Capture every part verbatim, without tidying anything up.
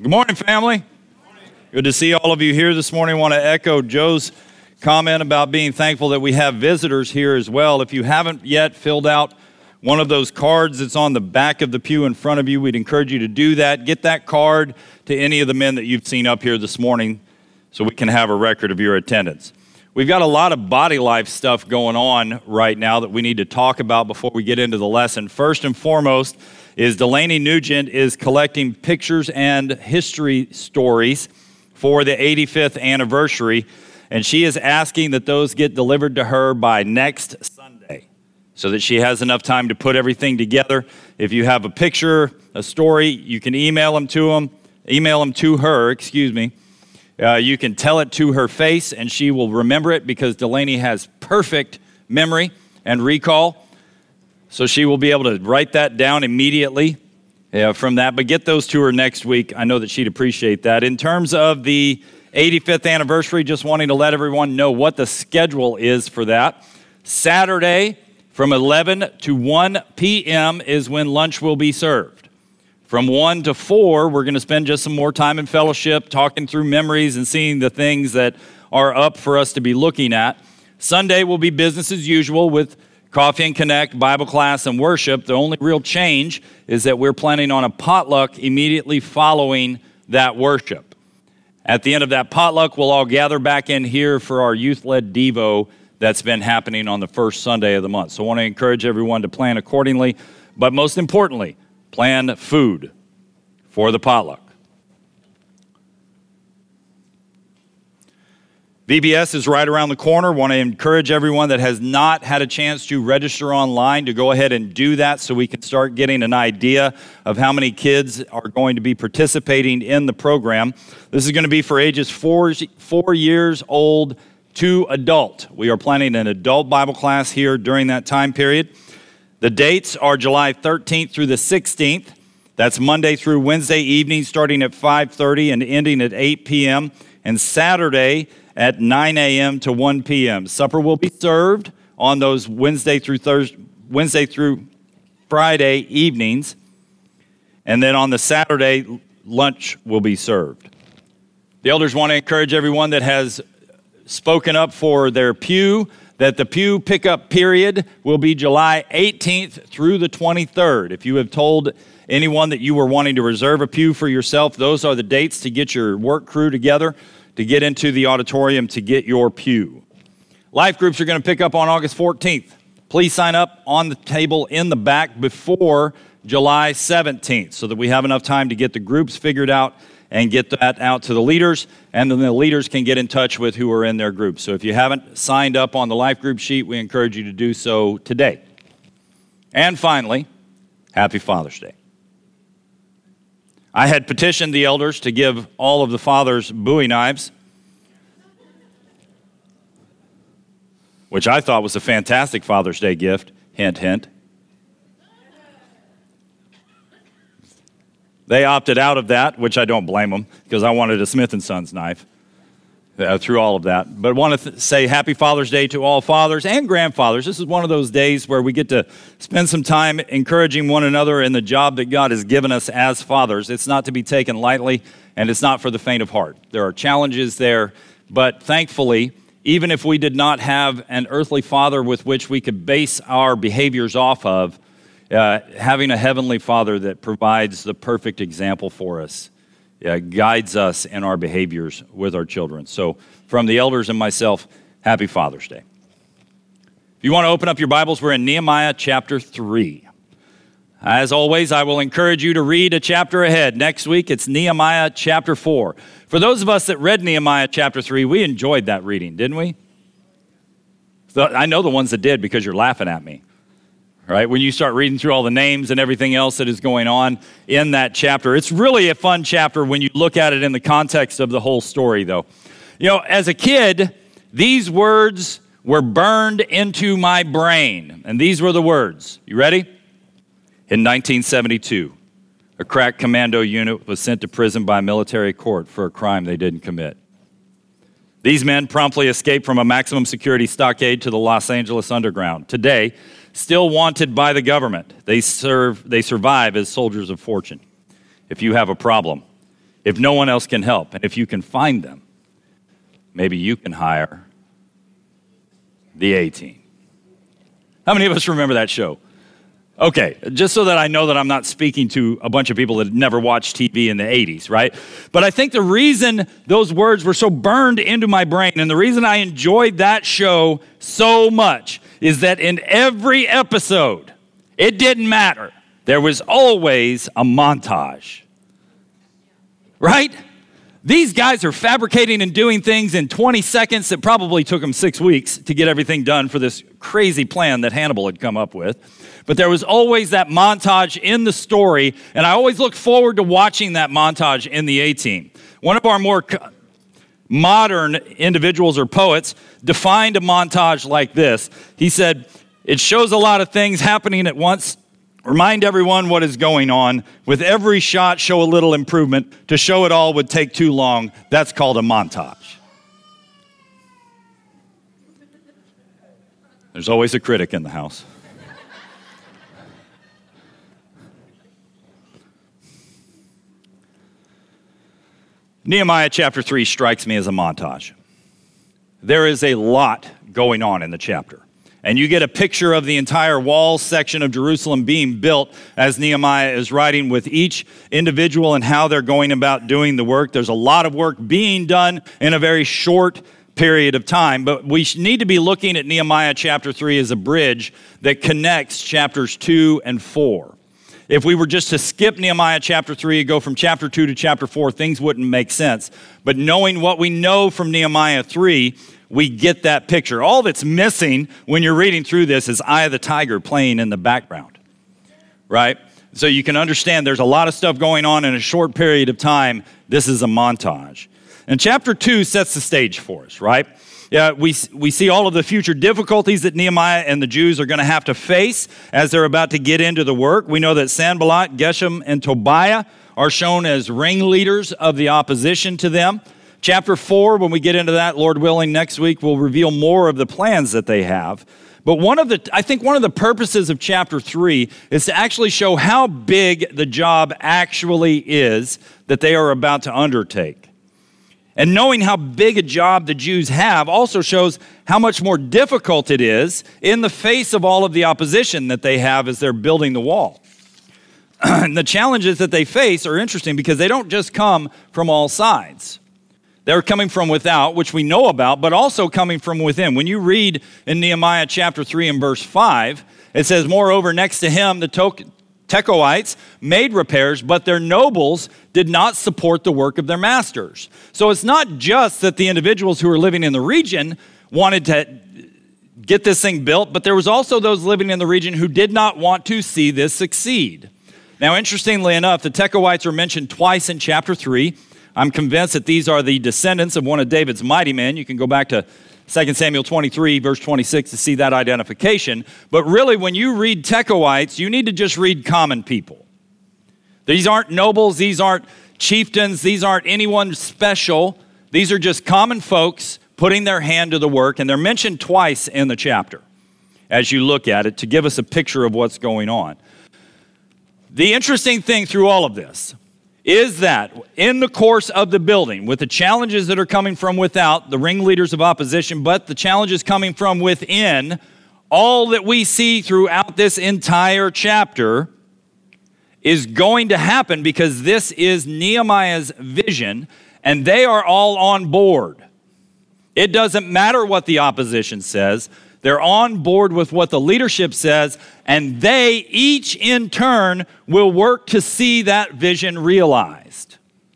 Good morning, family. Good morning. Good to see all of you here this morning. I want to echo Joe's comment about being thankful that we have visitors here as well. If you haven't yet filled out one of those cards that's on the back of the pew in front of you, we'd encourage you to do that. Get that card to any of the men that you've seen up here this morning so we can have a record of your attendance. We've got a lot of body life stuff going on right now that we need to talk about before we get into the lesson. First and foremost is Delaney Nugent is collecting pictures and history stories for the eighty-fifth anniversary, and she is asking that those get delivered to her by next Sunday so that she has enough time to put everything together. If you have a picture, a story, you can email them to them, email them to her, excuse me. Uh, you can tell it to her face, and she will remember it because Delaney has perfect memory and recall. So she will be able to write that down immediately uh, from that. But get those to her next week. I know that she'd appreciate that. In terms of the eighty-fifth anniversary, just wanting to let everyone know what the schedule is for that. Saturday from eleven to one p.m. is when lunch will be served. From one to four, we're going to spend just some more time in fellowship, talking through memories and seeing the things that are up for us to be looking at. Sunday will be business as usual with Coffee and Connect, Bible class, and worship. The only real change is that we're planning on a potluck immediately following that worship. At the end of that potluck, we'll all gather back in here for our youth-led Devo that's been happening on the first Sunday of the month. So I want to encourage everyone to plan accordingly, but most importantly, plan food for the potluck. V B S is right around the corner. Want to encourage everyone that has not had a chance to register online to go ahead and do that so we can start getting an idea of how many kids are going to be participating in the program. This is going to be for ages four, four years old to adult. We are planning an adult Bible class here during that time period. The dates are July thirteenth through the sixteenth. That's Monday through Wednesday evening, starting at five thirty and ending at eight p.m. And Saturday at nine a.m. to one p.m. Supper will be served on those Wednesday through Thursday, Wednesday through Friday evenings. And then on the Saturday, lunch will be served. The elders want to encourage everyone that has spoken up for their pew that the pew pickup period will be July eighteenth through the twenty-third. If you have told anyone that you were wanting to reserve a pew for yourself, those are the dates to get your work crew together, to get into the auditorium to get your pew. Life groups are going to pick up on August fourteenth. Please sign up on the table in the back before July seventeenth so that we have enough time to get the groups figured out and get that out to the leaders, and then the leaders can get in touch with who are in their groups. So if you haven't signed up on the life group sheet, we encourage you to do so today. And finally, happy Father's Day. I had petitioned the elders to give all of the fathers Bowie knives, which I thought was a fantastic Father's Day gift. Hint, hint. They opted out of that, which I don't blame them, because I wanted a Smith and Sons knife uh, through all of that. But I want to th- say happy Father's Day to all fathers and grandfathers. This is one of those days where we get to spend some time encouraging one another in the job that God has given us as fathers. It's not to be taken lightly, and it's not for the faint of heart. There are challenges there, but thankfully, even if we did not have an earthly father with which we could base our behaviors off of, Uh, having a heavenly Father that provides the perfect example for us, uh, guides us in our behaviors with our children. So from the elders and myself, happy Father's Day. If you want to open up your Bibles, we're in Nehemiah chapter three. As always, I will encourage you to read a chapter ahead. Next week, it's Nehemiah chapter four. For those of us that read Nehemiah chapter three, we enjoyed that reading, didn't we? So I know the ones that did because you're laughing at me. Right? When you start reading through all the names and everything else that is going on in that chapter. It's really a fun chapter when you look at it in the context of the whole story, though. You know, as a kid, these words were burned into my brain. And these were the words. You ready? In nineteen seventy-two, a crack commando unit was sent to prison by military court for a crime they didn't commit. These men promptly escaped from a maximum security stockade to the Los Angeles underground. Today, still wanted by the government, they serve, they survive as soldiers of fortune. If you have a problem, if no one else can help. And if you can find them, maybe you can hire the A-Team. How many of us remember that show? Okay, just so that I know that I'm not speaking to a bunch of people that never watched T V in the eighties, right? But I think the reason those words were so burned into my brain and the reason I enjoyed that show so much is that in every episode, it didn't matter. There was always a montage, right? These guys are fabricating and doing things in twenty seconds that probably took them six weeks to get everything done for this crazy plan that Hannibal had come up with. But there was always that montage in the story, and I always look forward to watching that montage in the A-Team. One of our more modern individuals or poets defined a montage like this. He said, it shows a lot of things happening at once. Remind everyone what is going on. With every shot, show a little improvement. To show it all would take too long. That's called a montage. There's always a critic in the house. Nehemiah chapter three strikes me as a montage. There is a lot going on in the chapter. And you get a picture of the entire wall section of Jerusalem being built as Nehemiah is writing with each individual and how they're going about doing the work. There's a lot of work being done in a very short period of time, but we need to be looking at Nehemiah chapter three as a bridge that connects chapters two and four. If we were just to skip Nehemiah chapter three and go from chapter two to chapter four, things wouldn't make sense. But knowing what we know from Nehemiah three, we get that picture. All that's missing when you're reading through this is Eye of the Tiger playing in the background, right? So you can understand there's a lot of stuff going on in a short period of time. This is a montage. And chapter two sets the stage for us, right? Yeah, we, we see all of the future difficulties that Nehemiah and the Jews are going to have to face as they're about to get into the work. We know that Sanballat, Geshem, and Tobiah are shown as ringleaders of the opposition to them. Chapter four, when we get into that, Lord willing, next week, will reveal more of the plans that they have. But one of the, I think one of the purposes of chapter three is to actually show how big the job actually is that they are about to undertake. And knowing how big a job the Jews have also shows how much more difficult it is in the face of all of the opposition that they have as they're building the wall. And the challenges that they face are interesting because they don't just come from all sides. They're coming from without, which we know about, but also coming from within. When you read in Nehemiah chapter three and verse five, it says, moreover, next to him, the to- Tekoites made repairs, but their nobles did not support the work of their masters. So it's not just that the individuals who were living in the region wanted to get this thing built, but there was also those living in the region who did not want to see this succeed. Now, interestingly enough, the Tekoites are mentioned twice in chapter three. I'm convinced that these are the descendants of one of David's mighty men. You can go back to Second Samuel twenty-three, verse twenty-six, to see that identification. But really, when you read Tekoites, you need to just read common people. These aren't nobles, these aren't chieftains, these aren't anyone special. These are just common folks putting their hand to the work, and they're mentioned twice in the chapter as you look at it to give us a picture of what's going on. The interesting thing through all of this is that in the course of the building, with the challenges that are coming from without, the ringleaders of opposition, but the challenges coming from within, all that we see throughout this entire chapter is going to happen because this is Nehemiah's vision, and they are all on board. It doesn't matter what the opposition says. They're on board with what the leadership says, and they each in turn will work to see that vision realized.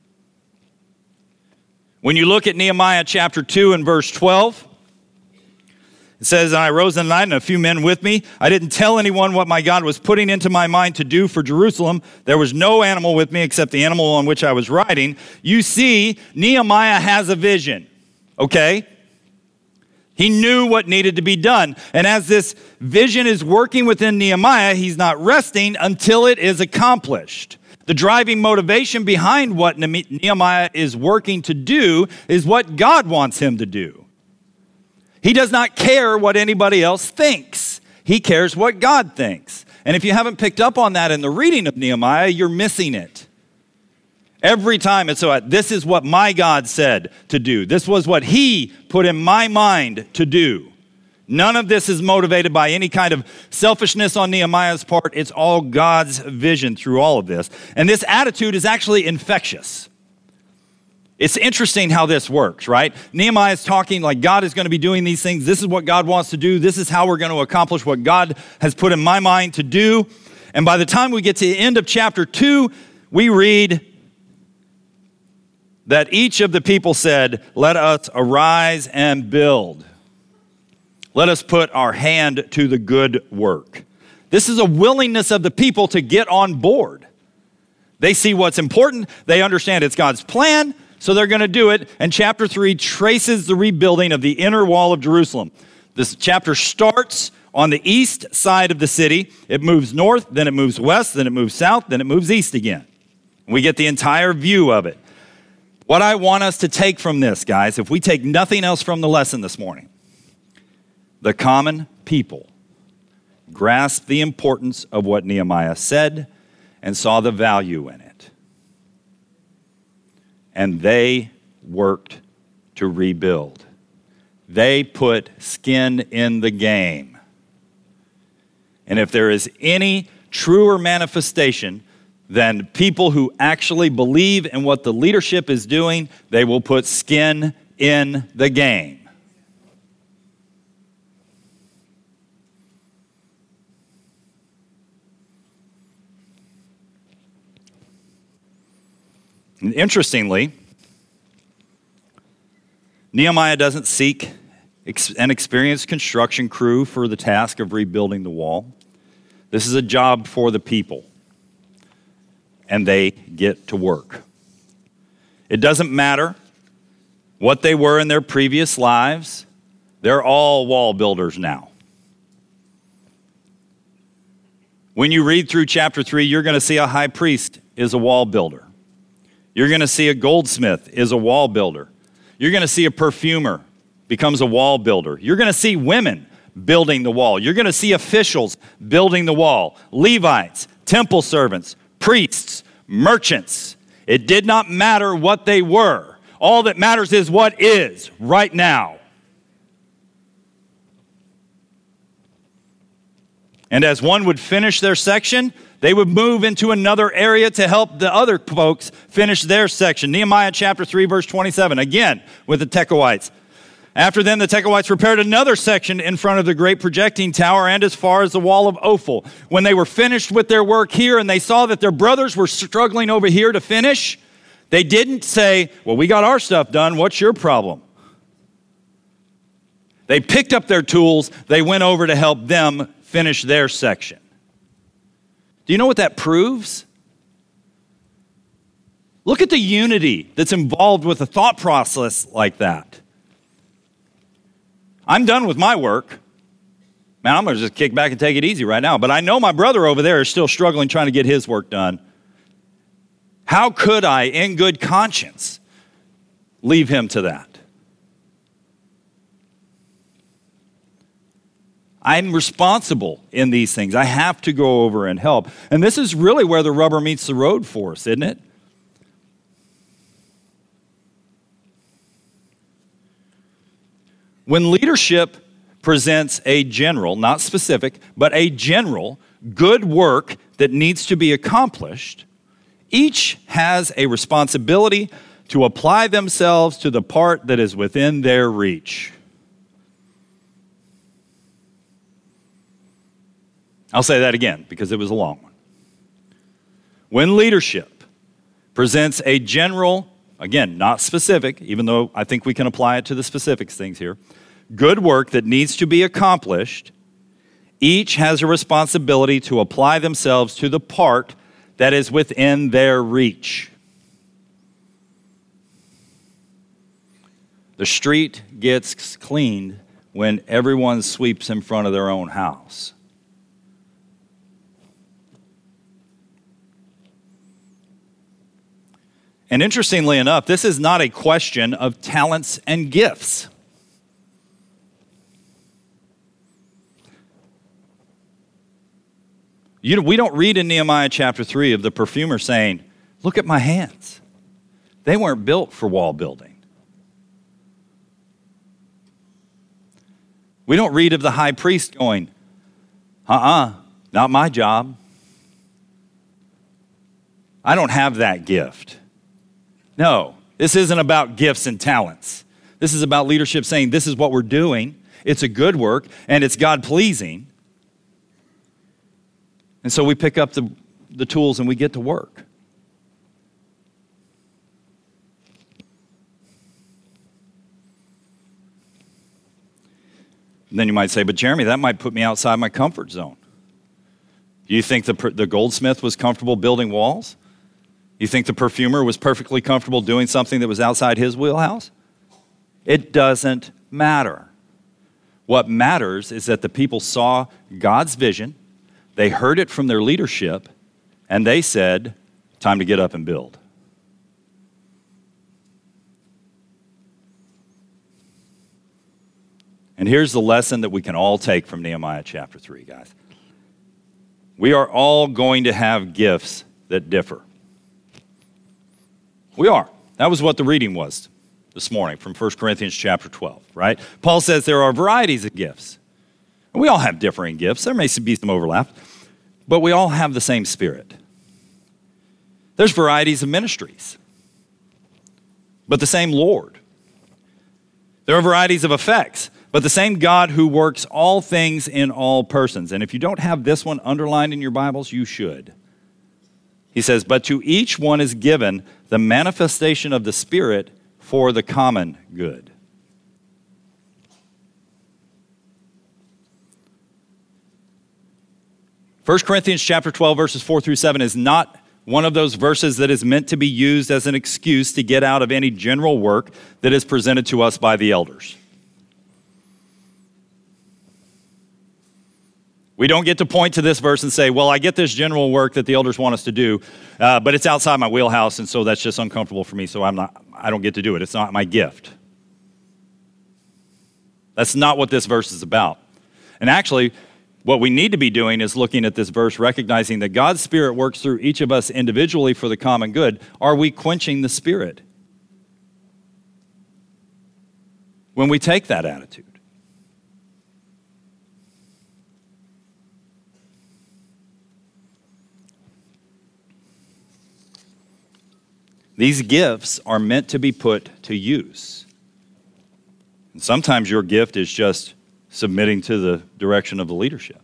When you look at Nehemiah chapter two and verse twelve, it says, and I rose in the night and a few men with me. I didn't tell anyone what my God was putting into my mind to do for Jerusalem. There was no animal with me except the animal on which I was riding. You see, Nehemiah has a vision, okay? He knew what needed to be done. And as this vision is working within Nehemiah, he's not resting until it is accomplished. The driving motivation behind what Nehemiah is working to do is what God wants him to do. He does not care what anybody else thinks. He cares what God thinks. And if you haven't picked up on that in the reading of Nehemiah, you're missing it. Every time it's so, this is what my God said to do. This was what he put in my mind to do. None of this is motivated by any kind of selfishness on Nehemiah's part. It's all God's vision through all of this. And this attitude is actually infectious. It's interesting how this works, right? Nehemiah is talking like God is going to be doing these things. This is what God wants to do. This is how we're going to accomplish what God has put in my mind to do. And by the time we get to the end of chapter two, we read that each of the people said, "Let us arise and build. Let us put our hand to the good work." This is a willingness of the people to get on board. They see what's important. They understand it's God's plan, so they're going to do it. And chapter three traces the rebuilding of the inner wall of Jerusalem. This chapter starts on the east side of the city. It moves north, then it moves west, then it moves south, then it moves east again. We get the entire view of it. What I want us to take from this, guys, if we take nothing else from the lesson this morning, the common people grasped the importance of what Nehemiah said and saw the value in it. And they worked to rebuild. They put skin in the game. And if there is any truer manifestation than people who actually believe in what the leadership is doing, they will put skin in the game. And interestingly, Nehemiah doesn't seek an experienced construction crew for the task of rebuilding the wall. This is a job for the people, and they get to work. It doesn't matter what they were in their previous lives. They're all wall builders now. When you read through chapter three, you're going to see a high priest is a wall builder. You're going to see a goldsmith is a wall builder. You're going to see a perfumer becomes a wall builder. You're going to see women building the wall. You're going to see officials building the wall. Levites, temple servants, priests, merchants. It did not matter what they were. All that matters is what is right now. And as one would finish their section, they would move into another area to help the other folks finish their section. Nehemiah chapter three, verse twenty-seven, again with the Tekoites. After then, the Tekoites prepared another section in front of the great projecting tower and as far as the wall of Ophel. When they were finished with their work here and they saw that their brothers were struggling over here to finish, they didn't say, "Well, we got our stuff done. What's your problem?" They picked up their tools. They went over to help them finish their section. Do you know what that proves? Look at the unity that's involved with a thought process like that. I'm done with my work. Man, I'm going to just kick back and take it easy right now. But I know my brother over there is still struggling trying to get his work done. How could I, in good conscience, leave him to that? I'm responsible in these things. I have to go over and help. And this is really where the rubber meets the road for us, isn't it? When leadership presents a general, not specific, but a general good work that needs to be accomplished, each has a responsibility to apply themselves to the part that is within their reach. I'll say that again because it was a long one. When leadership presents a general, again, not specific, even though I think we can apply it to the specifics things here, good work that needs to be accomplished, each has a responsibility to apply themselves to the part that is within their reach. The street gets cleaned when everyone sweeps in front of their own house. And interestingly enough, this is not a question of talents and gifts. You, we don't read in Nehemiah chapter three of the perfumer saying, "Look at my hands. They weren't built for wall building. We don't read of the high priest going, uh-uh, not my job. I don't have that gift. No, this isn't about gifts and talents. This is about leadership saying, this is what we're doing. It's a good work, and it's God-pleasing. And so we pick up the, the tools and we get to work. And then you might say, but Jeremy, that might put me outside my comfort zone. Do you think the, the goldsmith was comfortable building walls? You think the perfumer was perfectly comfortable doing something that was outside his wheelhouse? It doesn't matter. What matters is that the people saw God's vision, they heard it from their leadership, and they said, time to get up and build. And here's the lesson that we can all take from Nehemiah chapter three, guys. We are all going to have gifts that differ. We are. That was what the reading was this morning from First Corinthians chapter twelve, right? Paul says there are varieties of gifts. And we all have differing gifts. There may be some overlap, but we all have the same Spirit. There's varieties of ministries, but the same Lord. There are varieties of effects, but the same God who works all things in all persons. And if you don't have this one underlined in your Bibles, you should. He says, but to each one is given the manifestation of the Spirit for the common good. First Corinthians chapter twelve, verses four through seven is not one of those verses that is meant to be used as an excuse to get out of any general work that is presented to us by the elders. We don't get to point to this verse and say, well, I get this general work that the elders want us to do, uh, but it's outside my wheelhouse, and so that's just uncomfortable for me, so I'm not, I don't get to do it. It's not my gift. That's not what this verse is about. And actually, what we need to be doing is looking at this verse, recognizing that God's Spirit works through each of us individually for the common good. Are we quenching the Spirit when we take that attitude? These gifts are meant to be put to use. And sometimes your gift is just submitting to the direction of the leadership.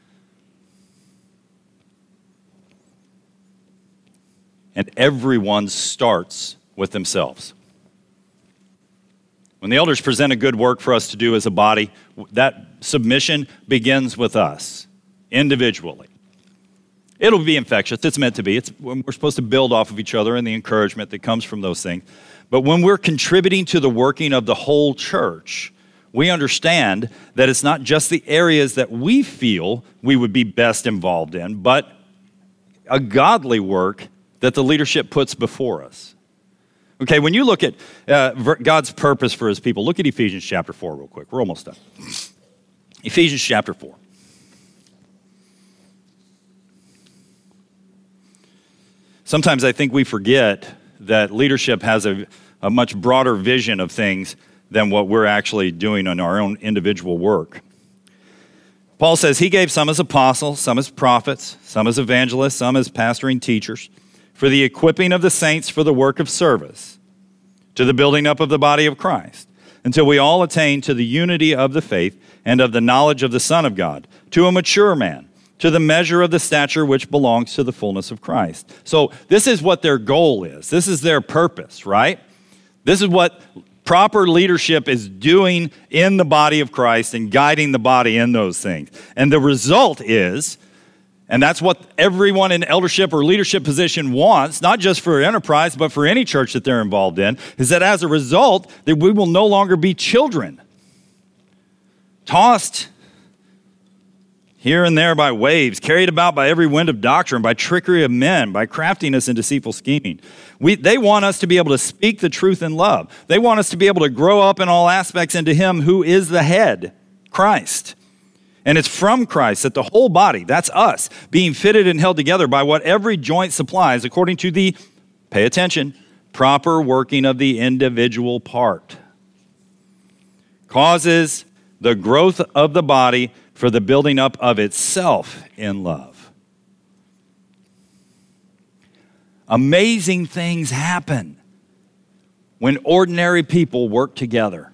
And everyone starts with themselves. When the elders present a good work for us to do as a body, that submission begins with us, individually. It'll be infectious. It's meant to be. It's, we're supposed to build off of each other and the encouragement that comes from those things. But when we're contributing to the working of the whole church, we understand that it's not just the areas that we feel we would be best involved in, but a godly work that the leadership puts before us. Okay, when you look at uh, God's purpose for his people, look at Ephesians chapter four real quick. We're almost done. Ephesians chapter four. Sometimes I think we forget that leadership has a, a much broader vision of things than what we're actually doing on our own individual work. Paul says he gave some as apostles, some as prophets, some as evangelists, some as pastoring teachers, for the equipping of the saints for the work of service, to the building up of the body of Christ, until we all attain to the unity of the faith and of the knowledge of the Son of God, to a mature man, to the measure of the stature which belongs to the fullness of Christ. So this is what their goal is. This is their purpose, right? This is what proper leadership is doing in the body of Christ and guiding the body in those things. And the result is, and that's what everyone in eldership or leadership position wants, not just for Enterprise, but for any church that they're involved in, is that as a result, that we will no longer be children, tossed here and there by waves, carried about by every wind of doctrine, by trickery of men, by craftiness and deceitful scheming. We, they want us to be able to speak the truth in love. They want us to be able to grow up in all aspects into him who is the head, Christ. And it's from Christ that the whole body, that's us, being fitted and held together by what every joint supplies according to the, pay attention, proper working of the individual part causes the growth of the body for the building up of itself in love. Amazing things happen when ordinary people work together.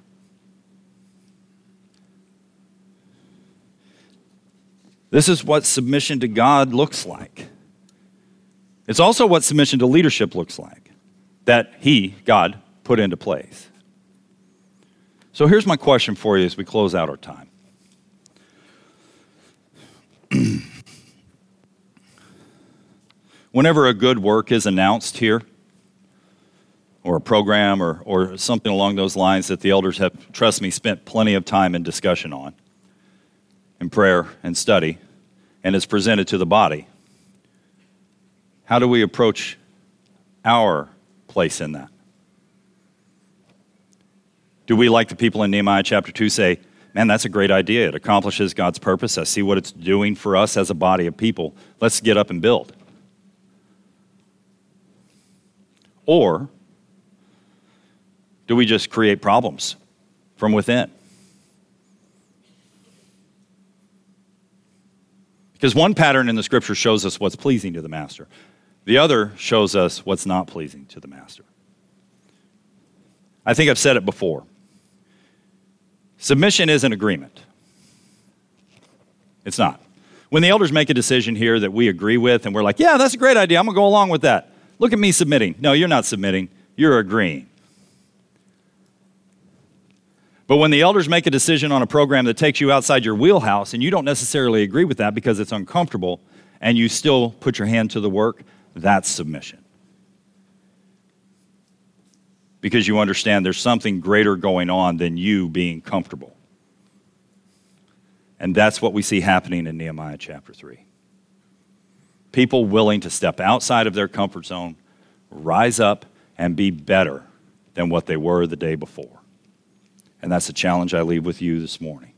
This is what submission to God looks like. It's also what submission to leadership looks like, that He, God, put into place. So here's my question for you as we close out our time. Whenever a good work is announced here, or a program or, or something along those lines that the elders have, trust me, spent plenty of time in discussion on, in prayer and study, and is presented to the body, how do we approach our place in that? Do we, like the people in Nehemiah chapter two, say, man, that's a great idea. It accomplishes God's purpose. I see what it's doing for us as a body of people. Let's get up and build. Or do we just create problems from within? Because one pattern in the scripture shows us what's pleasing to the master. The other shows us what's not pleasing to the master. I think I've said it before. Submission is an agreement. It's not. When the elders make a decision here that we agree with and we're like, yeah, that's a great idea, I'm going to go along with that. Look at me submitting. No, you're not submitting. You're agreeing. But when the elders make a decision on a program that takes you outside your wheelhouse and you don't necessarily agree with that because it's uncomfortable and you still put your hand to the work, that's submission. Because you understand there's something greater going on than you being comfortable. And that's what we see happening in Nehemiah chapter three. People willing to step outside of their comfort zone, rise up, and be better than what they were the day before. And that's the challenge I leave with you this morning.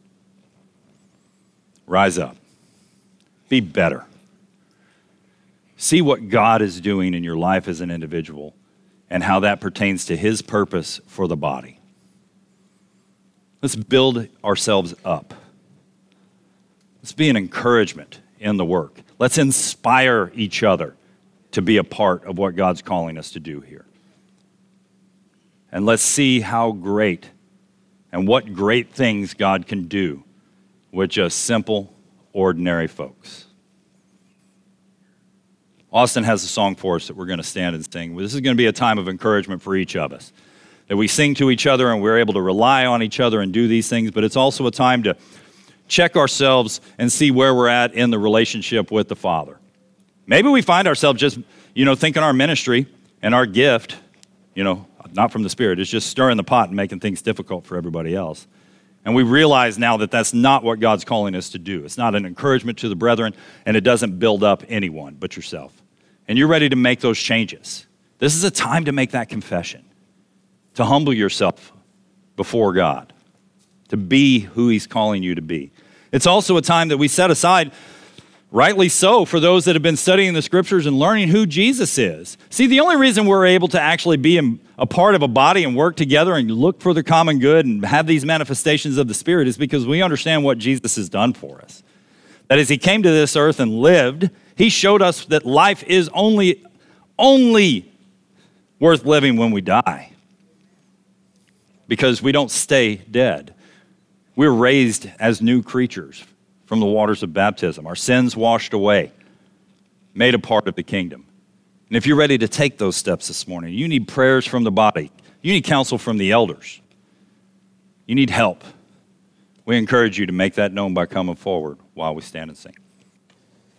Rise up. Be better. See what God is doing in your life as an individual and how that pertains to His purpose for the body. Let's build ourselves up. Let's be an encouragement in the work. Let's inspire each other to be a part of what God's calling us to do here. And let's see how great and what great things God can do with just simple, ordinary folks. Austin has a song for us that we're going to stand and sing. This is going to be a time of encouragement for each of us, that we sing to each other and we're able to rely on each other and do these things, but it's also a time to check ourselves and see where we're at in the relationship with the Father. Maybe we find ourselves just, you know, thinking our ministry and our gift, you know, not from the Spirit, it's just stirring the pot and making things difficult for everybody else. And we realize now that that's not what God's calling us to do. It's not an encouragement to the brethren, and it doesn't build up anyone but yourself. And you're ready to make those changes. This is a time to make that confession, to humble yourself before God, to be who He's calling you to be. It's also a time that we set aside, rightly so, for those that have been studying the scriptures and learning who Jesus is. See, the only reason we're able to actually be a part of a body and work together and look for the common good and have these manifestations of the Spirit is because we understand what Jesus has done for us. That as He came to this earth and lived, He showed us that life is only, only worth living when we die. Because we don't stay dead. We're raised as new creatures from the waters of baptism. Our sins washed away, made a part of the kingdom. And if you're ready to take those steps this morning, you need prayers from the body. You need counsel from the elders. You need help. We encourage you to make that known by coming forward while we stand and sing.